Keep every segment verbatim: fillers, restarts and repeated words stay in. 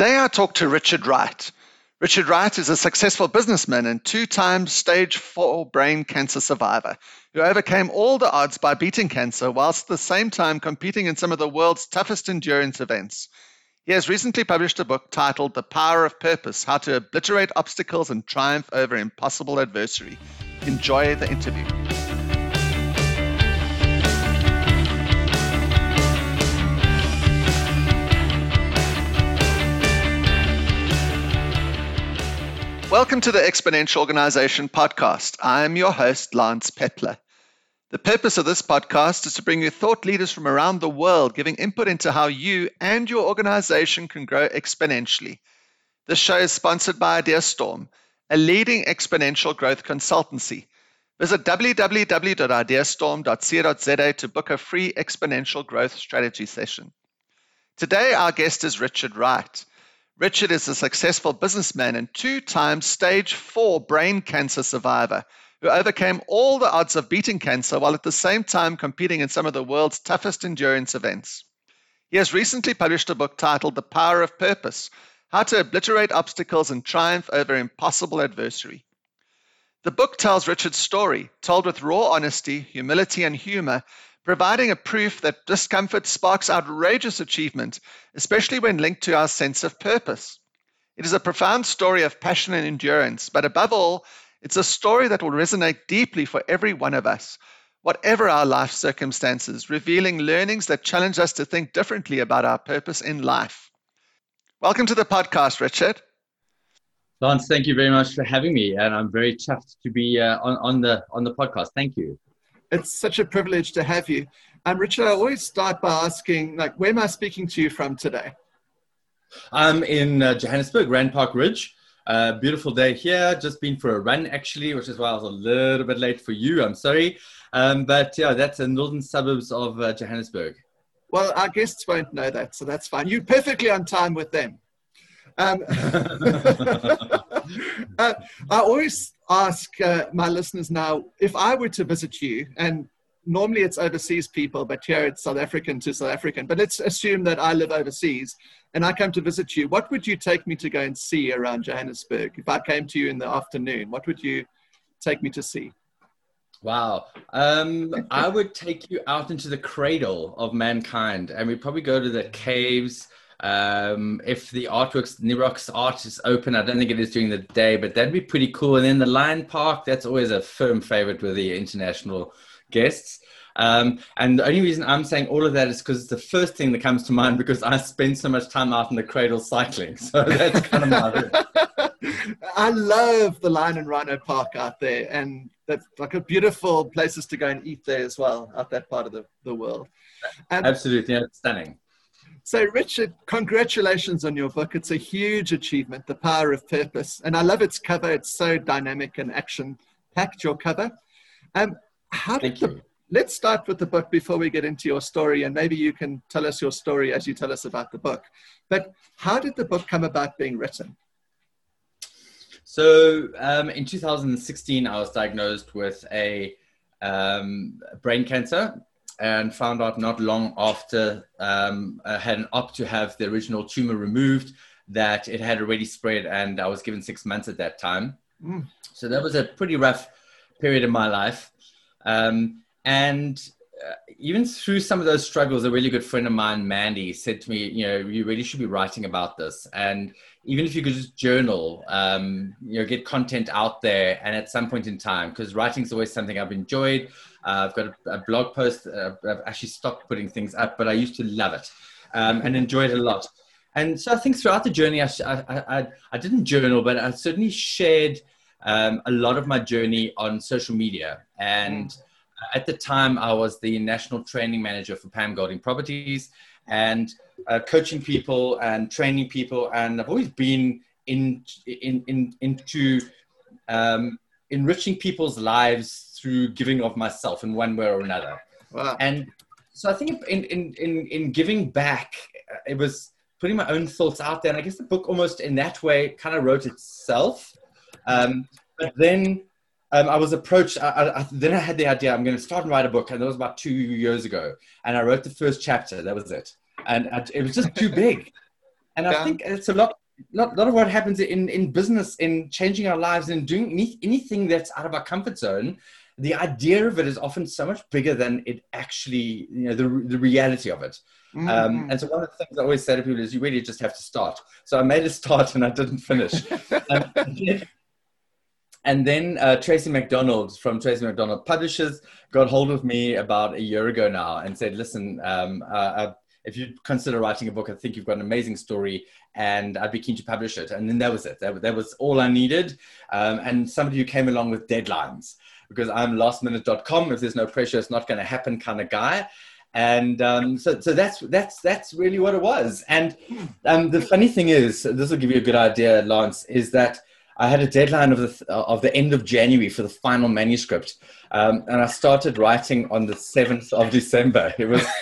Today I talk to Richard Wright. Richard Wright is a successful businessman and two-time stage four brain cancer survivor who overcame all the odds by beating cancer whilst at the same time competing in some of the world's toughest endurance events. He has recently published a book titled The Power of Purpose: How to Obliterate Obstacles and Triumph Over Impossible Adversity. Enjoy the interview. Welcome to the Exponential Organization podcast. I am your host, Lance Pepler. The purpose of this podcast is to bring you thought leaders from around the world giving input into how you and your organization can grow exponentially. This show is sponsored by IdeaStorm, a leading exponential growth consultancy. Visit w w w dot ideastorm dot co dot z a to book a free exponential growth strategy session. Today, our guest is Richard Wright. Richard is a successful businessman and two-time stage four brain cancer survivor who overcame all the odds of beating cancer while at the same time competing in some of the world's toughest endurance events. He has recently published a book titled The Power of Purpose: How to Obliterate Obstacles and Triumph Over Impossible Adversity. The book tells Richard's story, told with raw honesty, humility, and humor, providing a proof that discomfort sparks outrageous achievement, especially when linked to our sense of purpose. It is a profound story of passion and endurance, but above all, it's a story that will resonate deeply for every one of us, whatever our life circumstances, revealing learnings that challenge us to think differently about our purpose in life. Welcome to the podcast, Richard. Lance, thank you very much for having me, and I'm very chuffed to be uh, on, on the on the podcast. Thank you. It's such a privilege to have you. Um, Richard, I always start by asking, like, where am I speaking to you from today? I'm in uh, Johannesburg, Rand Park Ridge. Uh, beautiful day here. Just been for a run, actually, which is why I was a little bit late for you. I'm sorry. Um, but yeah, that's the northern suburbs of uh, Johannesburg. Well, our guests won't know that, so that's fine. You're perfectly on time with them. Um, uh, I always ask uh, my listeners now, if I were to visit you, and normally it's overseas people, but here it's South African to South African, but let's assume that I live overseas and I come to visit you, what would you take me to go and see around Johannesburg? If I came to you in the afternoon, what would you take me to see? Wow. Um, I would take you out into the cradle of mankind, and we'd probably go to the caves. Um, if the artworks, Nirox art is open, I don't think it is during the day, but that'd be pretty cool. And then the Lion Park, that's always a firm favorite with the international guests. Um, and the only reason I'm saying all of that is because it's the first thing that comes to mind because I spend so much time out in the cradle cycling. So that's kind of my I love the Lion and Rhino Park out there, and that's like a beautiful places to go and eat there as well, out that part of the, the world. And absolutely, yeah, it's stunning. So, Richard, congratulations on your book. It's a huge achievement, The Power of Purpose. And I love its cover. It's so dynamic and action-packed, your cover. Um, how did Thank the, you. Let's start with the book before we get into your story, and maybe you can tell us your story as you tell us about the book. But how did the book come about being written? So um, in two thousand sixteen, I was diagnosed with a um, brain cancer, and found out not long after um, I had an opt to have the original tumor removed that it had already spread, and I was given six months at that time. Mm. So that was a pretty rough period in my life. Um, and uh, even through some of those struggles, a really good friend of mine, Mandy, said to me, you know, you really should be writing about this. And even if you could just journal, um, you know, get content out there, and at some point in time, because writing is always something I've enjoyed. Uh, I've got a, a blog post. Uh, I've actually stopped putting things up, but I used to love it um, and enjoy it a lot. And so I think throughout the journey, I, I, I, I didn't journal, but I certainly shared um, a lot of my journey on social media. And mm. at the time, I was the national training manager for Pam Golding Properties, and uh, coaching people and training people. And I've always been in, in, in, into um, enriching people's lives through giving of myself in one way or another. Wow. And so I think in, in, in, in giving back, it was putting my own thoughts out there. And I guess the book almost in that way kind of wrote itself. Um, but then um, I was approached, I, I, then I had the idea, I'm going to start and write a book. And that was about two years ago. And I wrote the first chapter, that was it. And I, it was just too big. And I Yeah. think it's a lot, lot, lot of what happens in, in business, in changing our lives and doing any, anything that's out of our comfort zone. The idea of it is often so much bigger than it actually, you know, the, the reality of it. Mm-hmm. Um, and so one of the things I always say to people is you really just have to start. So I made a start and I didn't finish. um, and then uh, Tracy McDonald from Tracy McDonald Publishers got hold of me about a year ago now and said, listen, um, uh, uh, if you consider writing a book, I think you've got an amazing story and I'd be keen to publish it. And then that was it. That, that was all I needed. Um, and somebody who came along with deadlines, because I'm last minute dot com. If there's no pressure, it's not going to happen kind of guy. And um, so, so that's, that's, that's really what it was. And um, the funny thing is, this will give you a good idea, Lance, is that I had a deadline of the, of the end of January for the final manuscript. Um, and I started writing on the seventh of December. It was,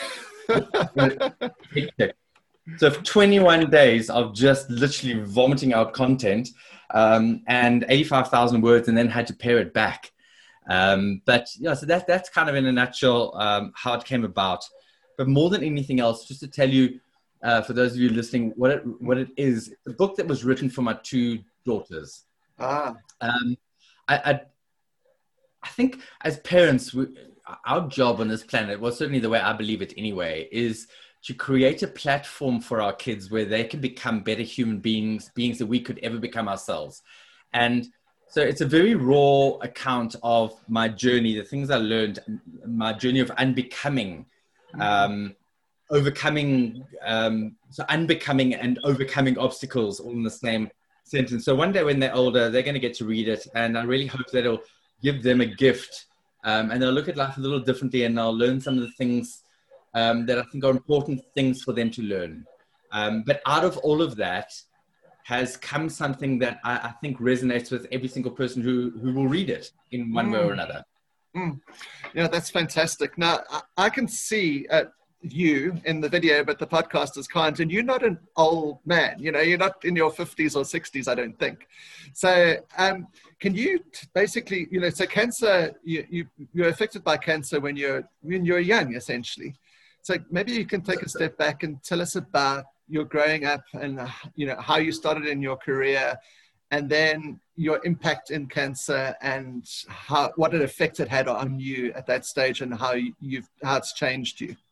so for twenty-one days of just literally vomiting out content um, and eighty-five thousand words, and then had to pare it back. Um, but yeah, so that, that's kind of in a nutshell um, how it came about. But more than anything else, just to tell you, uh, for those of you listening, what it, what it is, the book that was written for my two daughters. Ah. Um, I, I, I think as parents, we, our job on this planet, well, certainly the way I believe it anyway, is to create a platform for our kids where they can become better human beings, beings that we could ever become ourselves. And so it's a very raw account of my journey, the things I learned, my journey of unbecoming, um, overcoming, um, so unbecoming and overcoming obstacles all in the same sentence. So one day when they're older, they're going to get to read it. And I really hope that it'll give them a gift um, and they'll look at life a little differently and they'll learn some of the things um, that I think are important things for them to learn. Um, but out of all of that, has come something that I, I think resonates with every single person who, who will read it in one mm. way or another. Mm. Yeah, that's fantastic. Now, I, I can see uh, you in the video, but the podcasters can't, and you're not an old man, you know, you're not in your fifties or sixties, I don't think. So um, can you t- basically, you know, so cancer, you, you, you're affected by cancer when you're, when you're young, essentially. So maybe you can take a step back and tell us about your growing up and, uh, you know, how you started in your career and then your impact in cancer and how, what an effect it had on you at that stage and how you've, how it's changed you.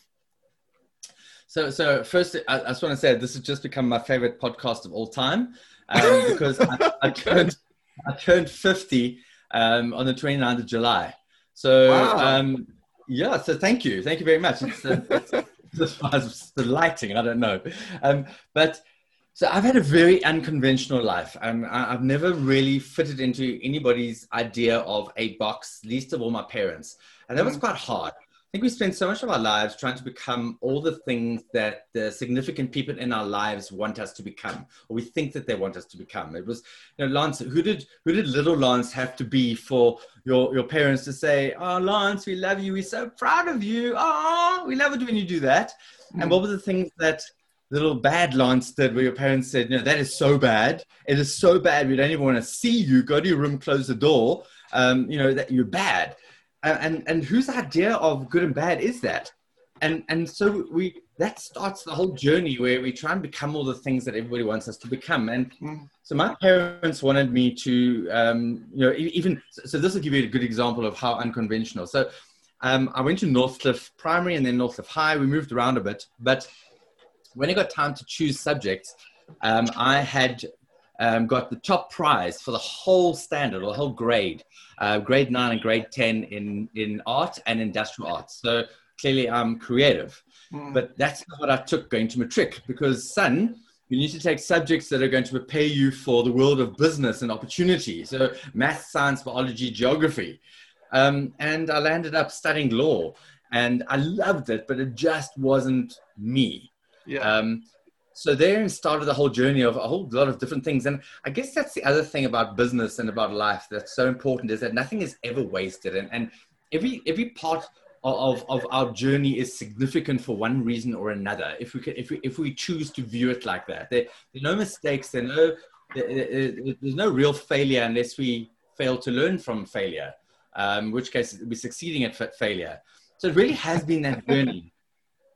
So, so first, I, I just want to say this has just become my favorite podcast of all time um, because I, I turned, I turned fifty um, on the twenty-ninth of July. So, wow. um, yeah, so thank you. Thank you very much. It's, uh, it's, as far as the lighting, I don't know. Um, but so I've had a very unconventional life. Um, I, I've never really fitted into anybody's idea of a box, least of all my parents. And that was quite hard. I think we spend so much of our lives trying to become all the things that the significant people in our lives want us to become, or we think that they want us to become. It was, you know, Lance, who did, who did little Lance have to be for your, your parents to say, oh, Lance, we love you. We're so proud of you. Oh, we love it when you do that. Mm. And what were the things that little bad Lance did where your parents said, no, that is so bad. It is so bad. We don't even want to see you. Go to your room, close the door. Um, you know, that you're bad. And, and whose idea of good and bad is that? And and so we that starts the whole journey where we try and become all the things that everybody wants us to become. And mm. so my parents wanted me to, um, you know, even, so this will give you a good example of how unconventional. So um, I went to Northcliffe Primary and then Northcliffe High. We moved around a bit. But when it got time to choose subjects, um, I had um, got the top prize for the whole standard or the whole grade. Uh, grade nine and grade ten in, in art and industrial arts. So clearly I'm creative, mm. but that's not what I took going to matric because, son, you need to take subjects that are going to prepare you for the world of business and opportunity. So math, science, biology, geography. Um, and I landed up studying law and I loved it, but it just wasn't me. Yeah. Um, So there started the whole journey of a whole lot of different things. And I guess that's the other thing about business and about life that's so important is that nothing is ever wasted. And, and every every part of, of our journey is significant for one reason or another. If we can, if we, if we choose to view it like that, there, there are no mistakes. There are no, there, there, there's no real failure unless we fail to learn from failure, um, in which case we're succeeding at failure. So it really has been that journey.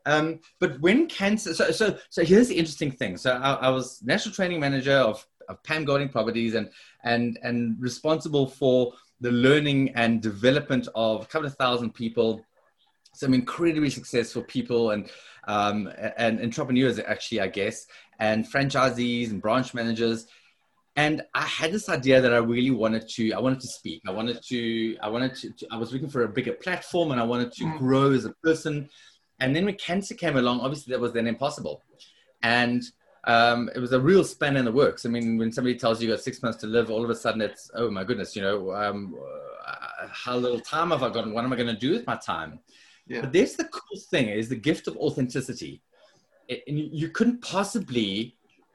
Um, but when cancer, so, so, so here's the interesting thing. So I, I was national training manager of, of Pam Golding Properties and, and, and responsible for the learning and development of a couple of thousand people, some incredibly successful people and, um, and entrepreneurs actually, I guess, and franchisees and branch managers. And I had this idea that I really wanted to, I wanted to speak. I wanted to, I wanted to, to I was looking for a bigger platform and I wanted to mm. grow as a person. And then when cancer came along, obviously that was then impossible. And um, it was a real span in the works. I mean, when somebody tells you you got six months to live, all of a sudden it's, oh my goodness, you know, um, uh, how little time have I got? What am I going to do with my time? Yeah. But there's the cool thing is the gift of authenticity. It, and you couldn't possibly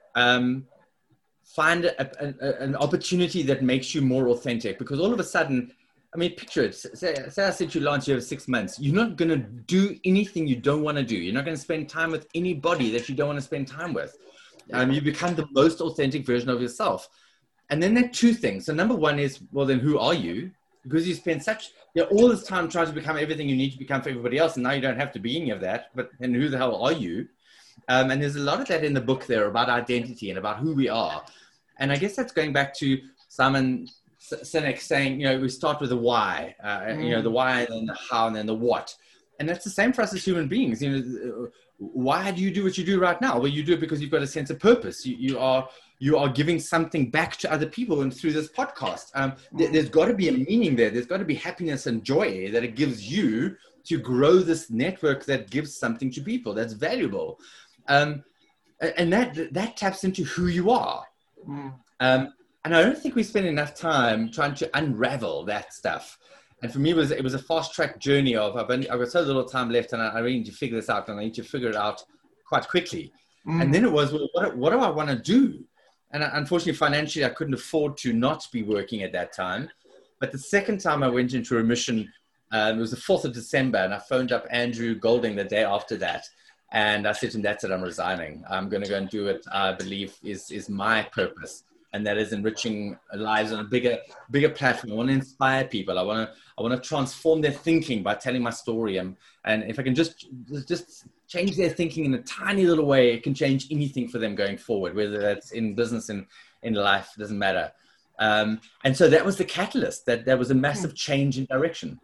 um, find a, a, an opportunity that makes you more authentic, because all of a sudden, I mean, picture it. Say, say I said to you, Lance, you have six months. You're not going to do anything you don't want to do. You're not going to spend time with anybody that you don't want to spend time with. Um, you become the most authentic version of yourself. And then there are two things. So number one is, well, then who are you? Because you spend such, you know, all this time trying to become everything you need to become for everybody else. And now you don't have to be any of that. But then who the hell are you? Um, and there's a lot of that in the book there about identity and about who we are. And I guess that's going back to Simon Sinek saying, you know, we start with the why, uh, mm. you know, the why and then the how and then the what. And that's the same for us as human beings. You know, why do you do what you do right now? Well, you do it because you've got a sense of purpose. You, you are you are giving something back to other people, and through this podcast, um, th- there's got to be a meaning there. There's got to be happiness and joy that it gives you to grow this network that gives something to people that's valuable, um, and that that taps into who you are. Mm. Um, And I don't think we spend enough time trying to unravel that stuff. And for me, it was, it was a fast track journey of, I've, only, I've got so little time left and I, I really need to figure this out and I need to figure it out quite quickly. Mm. And then it was, well, what, what do I want to do? And I, unfortunately, financially, I couldn't afford to not be working at that time. But the second time I went into remission, uh, it was the fourth of December, and I phoned up Andrew Golding the day after that. And I said to him, that's it, I'm resigning. I'm going to go and do what I believe is, is my purpose. And that is enriching lives on a bigger, bigger platform. I want to inspire people. I want to, I want to transform their thinking by telling my story. And, and if I can just, just change their thinking in a tiny little way, it can change anything for them going forward, whether that's in business and in life, it doesn't matter. Um, and so that was the catalyst. That there was a massive change in direction.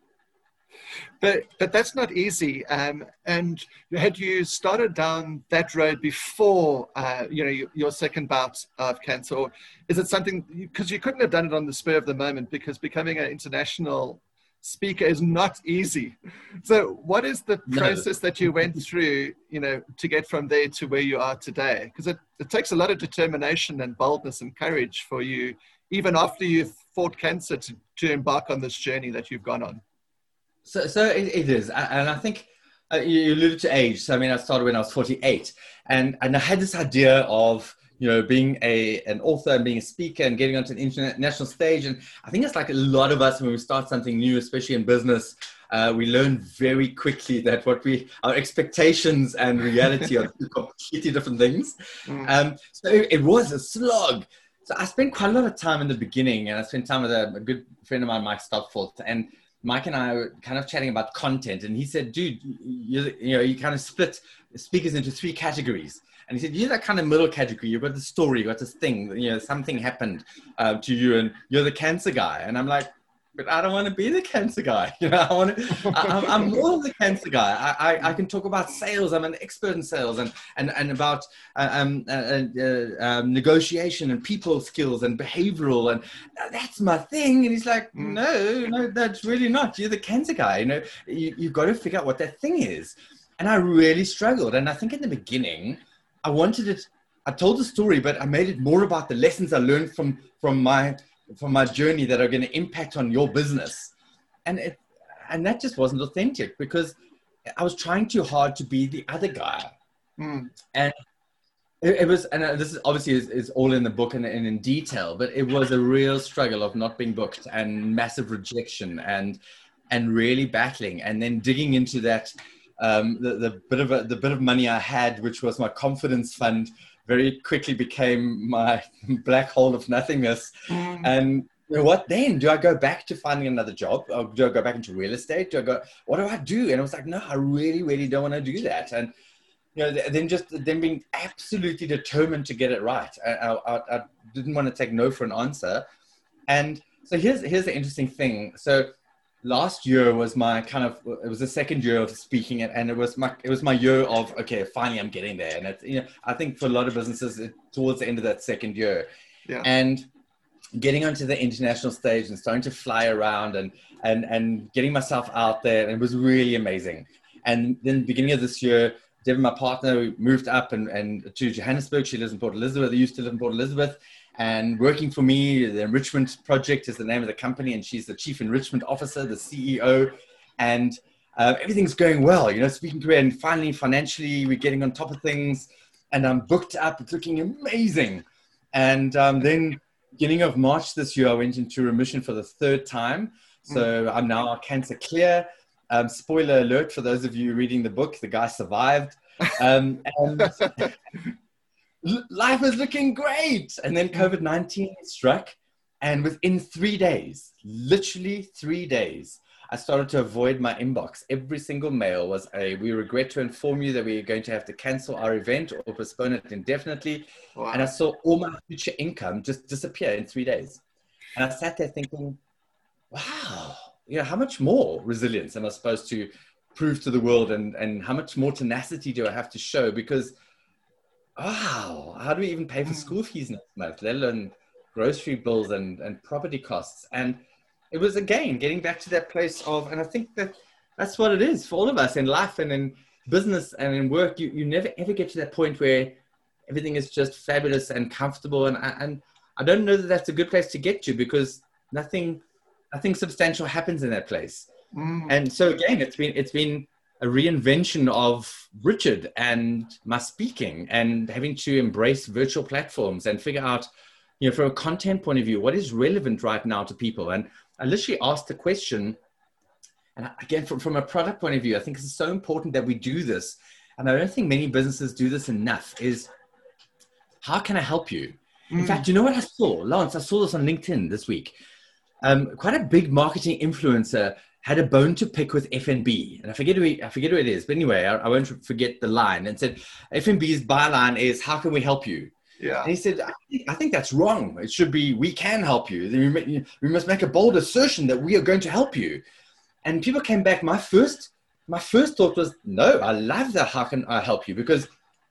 But but that's not easy. Um, and had you started down that road before, uh, you know, your, your second bout of cancer, or is it something, because you couldn't have done it on the spur of the moment, because becoming an international speaker is not easy. So what is the no. process that you went through, you know, to get from there to where you are today? Because it, it takes a lot of determination and boldness and courage for you, even after you've fought cancer, to, to embark on this journey that you've gone on. So, so it, it is, and I think uh, you alluded to age. So, I mean, I started when I was forty-eight, and and I had this idea of, you know, being a an author and being a speaker and getting onto an international stage. And I think it's like a lot of us when we start something new, especially in business, uh, we learn very quickly that what we our expectations and reality are two completely different things. Mm. Um, so it, it was a slog. So I spent quite a lot of time in the beginning, and I spent time with a, a good friend of mine, Mike Stopforth, and Mike and I were kind of chatting about content, and he said, dude, you, you know, you kind of split speakers into three categories. And he said, you're that kind of middle category. You've got the story, you've got this thing, you know, something happened uh, to you, and you're the cancer guy. And I'm like, but I don't want to be the cancer guy. You know, I want to, I, I'm more of the cancer guy. I, I, I can talk about sales. I'm an expert in sales, and, and, and about uh, um, uh, uh, um, negotiation and people skills and behavioral. And that's my thing. And he's like, no, no, that's really not. You're the cancer guy. You know, you, you've got to figure out what that thing is. And I really struggled. And I think in the beginning, I wanted it, I told the story, but I made it more about the lessons I learned from, from my, from my journey that are going to impact on your business. And it, and that just wasn't authentic, because I was trying too hard to be the other guy. Mm. And it, it was, and this is obviously is, is all in the book and, and in detail, but it was a real struggle of not being booked and massive rejection and, and really battling, and then digging into that, um, the, the bit of a, the bit of money I had, which was my confidence fund, very quickly became my black hole of nothingness. Mm. And you know, what then? Do I go back to finding another job? Or do I go back into real estate? Do I go, what do I do? And I was like, no, I really, really don't want to do that. And, you know, then just then being absolutely determined to get it right. I, I, I didn't want to take no for an answer. And so here's, here's the interesting thing. So last year was my kind of, it was the second year of speaking, and it was my, it was my year of, okay, finally I'm getting there. And it's, you know, I think for a lot of businesses, it, towards the end of that second year, yeah. and getting onto the international stage and starting to fly around and, and, and getting myself out there. And it was really amazing. And then beginning of this year, Devin, my partner, moved up and, and to Johannesburg. She lives in Port Elizabeth. I used to live in Port Elizabeth. And working for me, the Enrichment Project is the name of the company. And she's the Chief Enrichment Officer, the C E O. And uh, everything's going well, you know, speaking to her. And finally, financially, we're getting on top of things. And I'm booked up. It's looking amazing. And um, then beginning of March this year, I went into remission for the third time. So I'm now cancer clear. Um, spoiler alert for those of you reading the book, the guy survived. Um, and life is looking great. And then COVID nineteen struck. And within three days, literally three days, I started to avoid my inbox. Every single mail was a, we regret to inform you that we are going to have to cancel our event or postpone it indefinitely. Wow. And I saw all my future income just disappear in three days. And I sat there thinking, wow, you know, how much more resilience am I supposed to prove to the world, and, and how much more tenacity do I have to show? Because, wow, how do we even pay for school fees next month, let alone grocery bills and, and property costs? And it was, again, getting back to that place of, and I think that that's what it is for all of us in life and in business and in work. You, you never ever get to that point where everything is just fabulous and comfortable. And, and I don't know that that's a good place to get to, because nothing, nothing substantial happens in that place. Mm. And so again, it's been, it's been a reinvention of Richard and my speaking and having to embrace virtual platforms and figure out, you know, from a content point of view, what is relevant right now to people. And I literally asked the question, and again, from, from a product point of view, I think it's so important that we do this. And I don't think many businesses do this enough, is how can I help you? Mm. In fact, you know what I saw? Lance, I saw this on LinkedIn this week. Um, quite a big marketing influencer had a bone to pick with F N B. And I forget who, he, I forget who it is, but anyway, I, I won't forget the line, and said, F N B's byline is, how can we help you? Yeah. And he said, I think, I think that's wrong. It should be, we can help you. We must make a bold assertion that we are going to help you. And people came back. My first, my first thought was, no, I love that. How can I help you? Because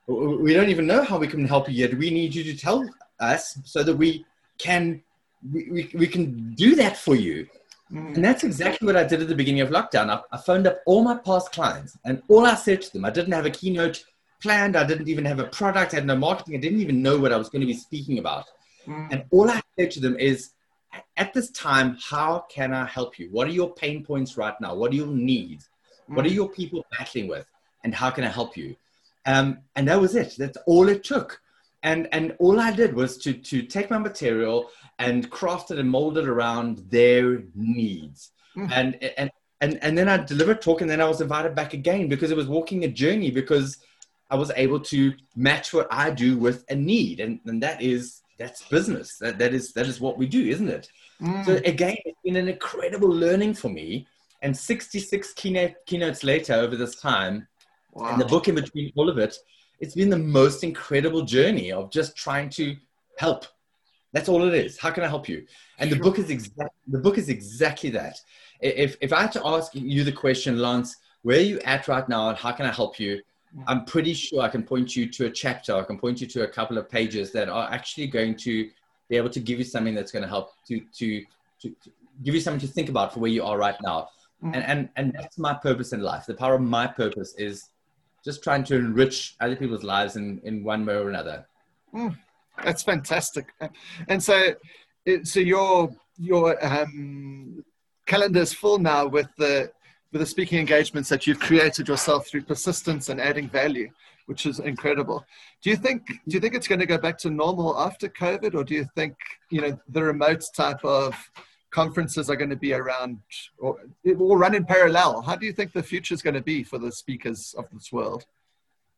we don't even know how we can help you yet. We need you to tell us so that we can, we, we, we can do that for you. Mm. And that's exactly what I did at the beginning of lockdown. I, I phoned up all my past clients, and all I said to them, I didn't have a keynote planned. I didn't even have a product. I had no marketing. I didn't even know what I was going to be speaking about. Mm. And all I said to them is, at this time, how can I help you? What are your pain points right now? What do you need? Mm. What are your people battling with? And how can I help you? Um, and that was it. That's all it took. And and all I did was to, to take my material and craft it and mold it around their needs. Mm. And, and, and, and then I delivered talk, and then I was invited back again, because it was walking a journey, because I was able to match what I do with a need. And, and that is, that's business. That, that is, that is what we do, isn't it? Mm. So again, it's been an incredible learning for me. And sixty-six keynote, keynotes later over this time, wow. and the book in between all of it, it's been the most incredible journey of just trying to help. That's all it is. How can I help you? And sure. the book is exactly, the book is exactly that. If, if I had to ask you the question, Lance, where are you at right now and how can I help you? I'm pretty sure I can point you to a chapter. I can point you to a couple of pages that are actually going to be able to give you something that's going to help to, to, to, to give you something to think about for where you are right now. Mm. And, and, and that's my purpose in life. The power of my purpose is just trying to enrich other people's lives in, in one way or another. Mm. That's fantastic. And so, so your, your um, calendar is full now with the, with the speaking engagements that you've created yourself through persistence and adding value, which is incredible. Do you think, do you think it's going to go back to normal after COVID, or do you think, you know, the remote type of conferences are going to be around, or it will run in parallel? How do you think the future is going to be for the speakers of this world?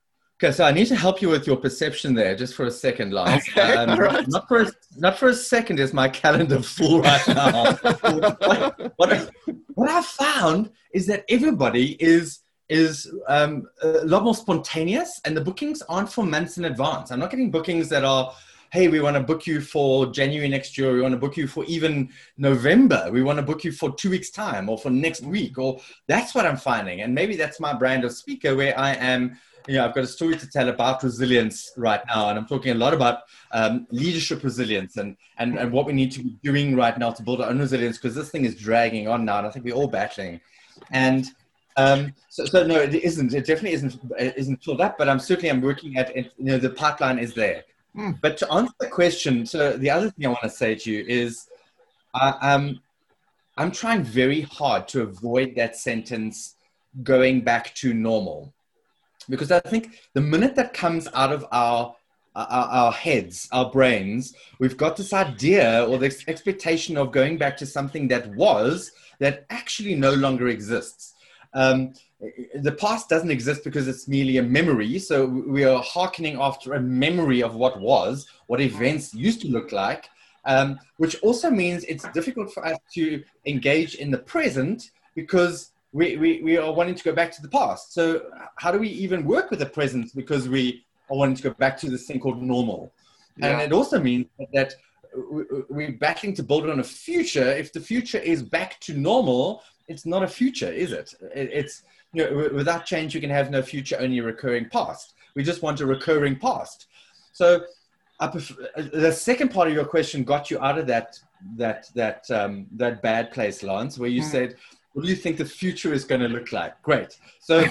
Okay, so I need to help you with your perception there, just for a second, Lance. Okay, um, all right. Not for a, not for a second is my calendar full right now. what, what, I, what I found is that everybody is is um, a lot more spontaneous, and the bookings aren't for months in advance. I'm not getting bookings that are, hey, we want to book you for January next year. We want to book you for even November. We want to book you for two weeks time or for next week. Or that's what I'm finding. And maybe that's my brand of speaker, where I am, you know, I've got a story to tell about resilience right now. And I'm talking a lot about um, leadership resilience and, and, and what we need to be doing right now to build our own resilience, because this thing is dragging on now. And I think we're all battling. And um, so, so no, it isn't. It definitely isn't, it isn't filled up, but I'm certainly, I'm working at, you know, the pipeline is there. Mm. But to answer the question, so the other thing I want to say to you is, uh, um, I'm trying very hard to avoid that sentence, going back to normal, because I think the minute that comes out of our, our, our heads, our brains, we've got this idea or this expectation of going back to something that was, that actually no longer exists. Um, the past doesn't exist because it's merely a memory. So we are hearkening after a memory of what was, what events used to look like, um, which also means it's difficult for us to engage in the present because we, we, we are wanting to go back to the past. So how do we even work with the present? Because we are wanting to go back to this thing called normal. Yeah. And it also means that we're battling to build on a future. If the future is back to normal, it's not a future, is it? It's, you know, without change, you can have no future, only a recurring past. We just want a recurring past. So I prefer, the second part of your question got you out of that, that, that, um, that bad place, Lance, where you mm. said, what do you think the future is going to look like? Great. So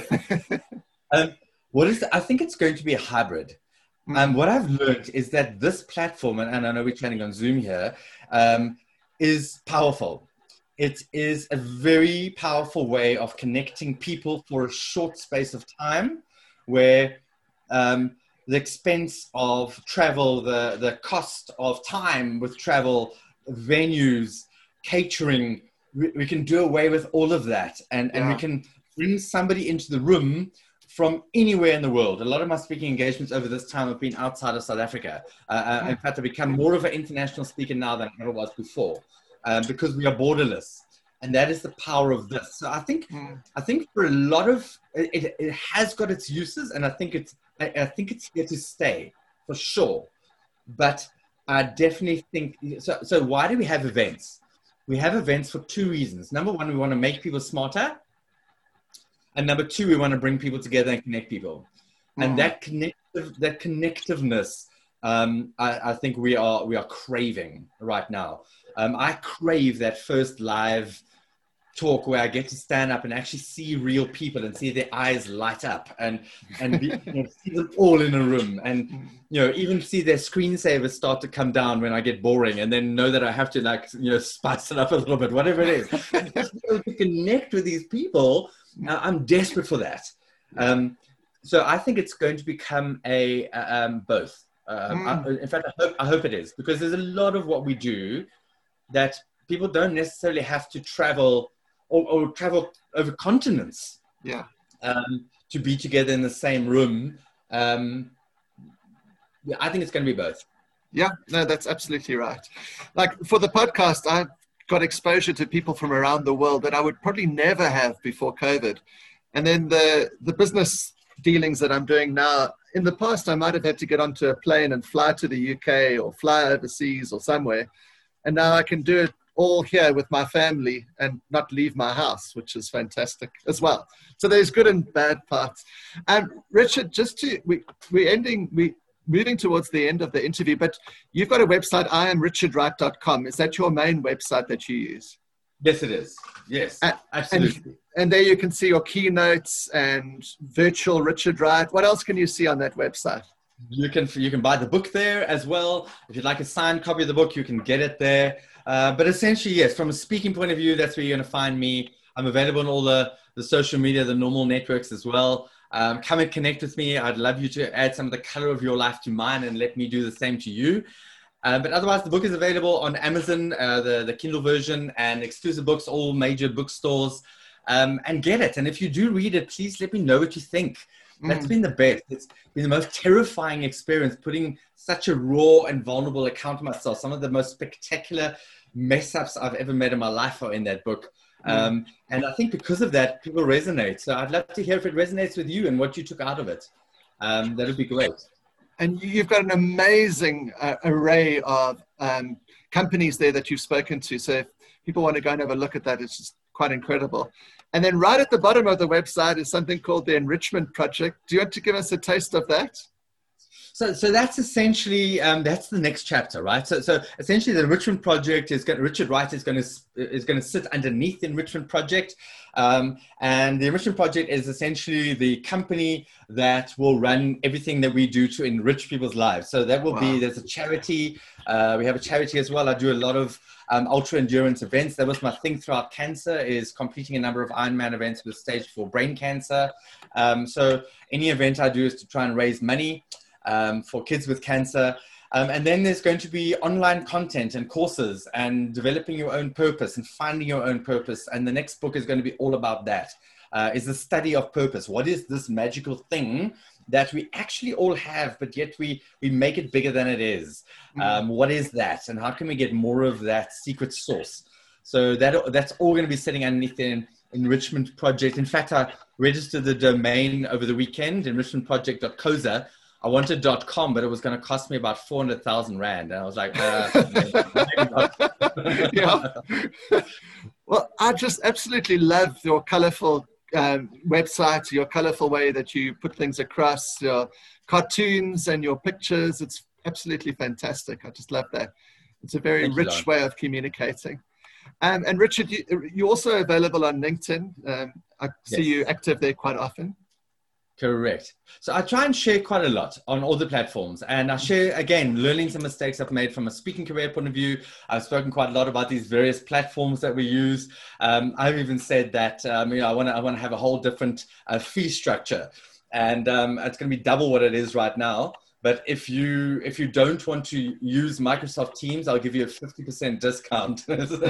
um, what is the, I think it's going to be a hybrid. Mm. Um, what I've learned is that this platform, and, and I know we're chatting on Zoom here, um, is powerful. It is a very powerful way of connecting people for a short space of time, where um, the expense of travel, the, the cost of time with travel, venues, catering, we, we can do away with all of that. And, yeah. and we can bring somebody into the room from anywhere in the world. A lot of my speaking engagements over this time have been outside of South Africa. Uh, in fact, I've become more of an international speaker now than I ever was before. Um, because we are borderless, and that is the power of this. So I think, mm. I think for a lot of it, it has got its uses, and I think it's, I, I think it's here to stay for sure. But I definitely think so. So why do we have events? We have events for two reasons. Number one, we want to make people smarter, and number two, we want to bring people together and connect people. Mm. And that connective, that connectiveness, um, I, I think we are we are craving right now. Um, I crave that first live talk where I get to stand up and actually see real people and see their eyes light up and and be, you know, see them all in a room, and you know, even see their screensavers start to come down when I get boring, and then know that I have to, like, you know, spice it up a little bit, whatever it is. And just be able to connect with these people, I'm desperate for that. Um, so I think it's going to become a um, both. Um, mm. I, in fact, I hope, I hope it is, because there's a lot of what we do that people don't necessarily have to travel or, or travel over continents, yeah, um, to be together in the same room. Um, yeah, I think it's going to be both. Yeah, no, that's absolutely right. Like for the podcast, I got exposure to people from around the world that I would probably never have before COVID. And then the, the business dealings that I'm doing now, in the past, I might have had to get onto a plane and fly to the U K or fly overseas or somewhere. And now I can do it all here with my family and not leave my house, which is fantastic as well. So there's good and bad parts. And Richard, just to, we, we're ending, we moving towards the end of the interview, but you've got a website, I am richard wright dot com. Is that your main website that you use? Yes, it is. Yes, and, absolutely. And, and there you can see your keynotes and virtual Richard Wright. What else can you see on that website? You can you can buy the book there as well. If you'd like a signed copy of the book, you can get it there. Uh, but essentially, yes, from a speaking point of view, that's where you're going to find me. I'm available on all the, the social media, the normal networks as well. Um, come and connect with me. I'd love you to add some of the color of your life to mine and let me do the same to you. Uh, but otherwise, the book is available on Amazon, uh, the, the Kindle version, and exclusive books, all major bookstores. Um, and get it. And if you do read it, please let me know what you think. That's mm. been the best. It's been the most terrifying experience, putting such a raw and vulnerable account of myself. Some of the most spectacular mess ups I've ever made in my life are in that book. Mm. Um, and I think because of that, people resonate. So I'd love to hear if it resonates with you and what you took out of it. Um, that would be great. And you've got an amazing uh, array of um, companies there that you've spoken to. So if people want to go and have a look at that, it's just quite incredible. And then right at the bottom of the website is something called the Enrichment Project. Do you want to give us a taste of that? So, so that's essentially, um, that's the next chapter, right? So, so essentially the Enrichment Project is going, Richard Wright is going to, is going to sit underneath the Enrichment Project. Um, and the Enrichment Project is essentially the company that will run everything that we do to enrich people's lives. So that will wow. be, there's a charity, uh, we have a charity as well. I do a lot of um, ultra endurance events. That was my thing throughout cancer, is completing a number of Ironman events with stage four brain cancer. Um, so any event I do is to try and raise money Um, for kids with cancer. Um, and then there's going to be online content and courses and developing your own purpose and finding your own purpose. And the next book is going to be all about that, uh, is the study of purpose. What is this magical thing that we actually all have, but yet we, we make it bigger than it is? Um, what is that? And how can we get more of that secret sauce? So that that's all going to be sitting underneath the Enrichment Project. In fact, I registered the domain over the weekend, enrichment project dot coza. I wanted .com, but it was going to cost me about four hundred thousand rand. And I was like, uh, yeah. Well, I just absolutely love your colorful um, website, your colorful way that you put things across, your cartoons and your pictures. It's absolutely fantastic. I just love that. It's a very Thank rich you, way of communicating. Um, and Richard, you, you're also available on LinkedIn. Um, I see yes. you active there quite often. Correct. So I try and share quite a lot on all the platforms, and I share, again, learning some mistakes I've made from a speaking career point of view. I've spoken quite a lot about these various platforms that we use. Um, I've even said that, um, you know, I want to I want to have a whole different uh, fee structure, and um, it's going to be double what it is right now. But if you if you don't want to use Microsoft Teams, I'll give you a fifty percent discount.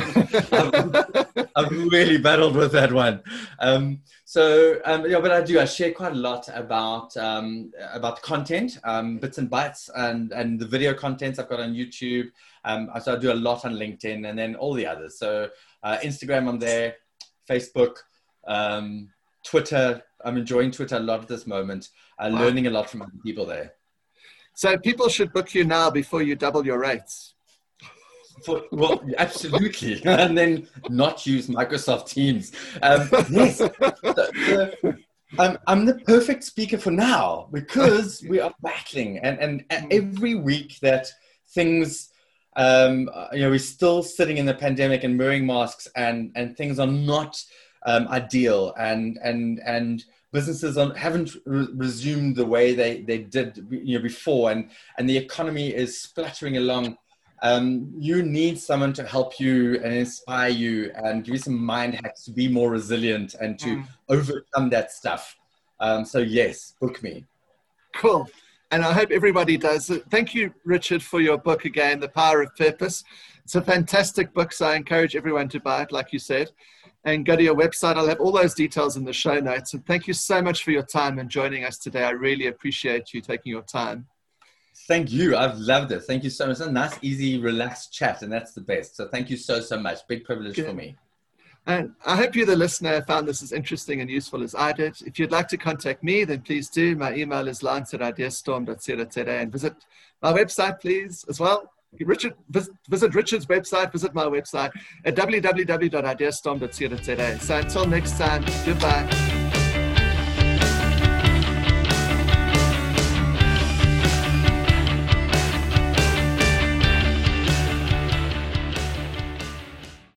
I've, I've really battled with that one. Um, so, um, yeah, but I do. I share quite a lot about um, about the content, um, bits and bytes, and, and the video contents I've got on YouTube. Um, so I do a lot on LinkedIn, and then all the others. So uh, Instagram, I'm there. Facebook, um, Twitter. I'm enjoying Twitter a lot at this moment. Uh, wow. Learning a lot from other people there. So people should book you now before you double your rates. For, well, absolutely. And then not use Microsoft Teams. Um, yes. So, so, um, I'm the perfect speaker for now because we are battling. And, and, and every week that things, um, you know, we're still sitting in the pandemic and wearing masks, and, and things are not um, ideal. And, and, and, businesses on, haven't re- resumed the way they, they did you know, before, and, and the economy is spluttering along. Um, you need someone to help you and inspire you and give you some mind hacks to be more resilient and to mm. overcome that stuff. Um, so yes, book me. Cool. And I hope everybody does. Thank you, Richard, for your book again, The Power of Purpose. It's a fantastic book, so I encourage everyone to buy it, like you said. And go to your website. I'll have all those details in the show notes. And thank you so much for your time and joining us today. I really appreciate you taking your time. Thank you. I've loved it. Thank you so much. It's a nice, easy, relaxed chat, and that's the best. So thank you so, so much. Big privilege Good. for me. And I hope you, the listener, found this as interesting and useful as I did. If you'd like to contact me, then please do. My email is lance at ideastorm dot co dot za, and visit my website, please, as well. Richard, visit, visit Richard's website, visit my website at w w w dot ideastorm dot co dot za. So until next time, goodbye.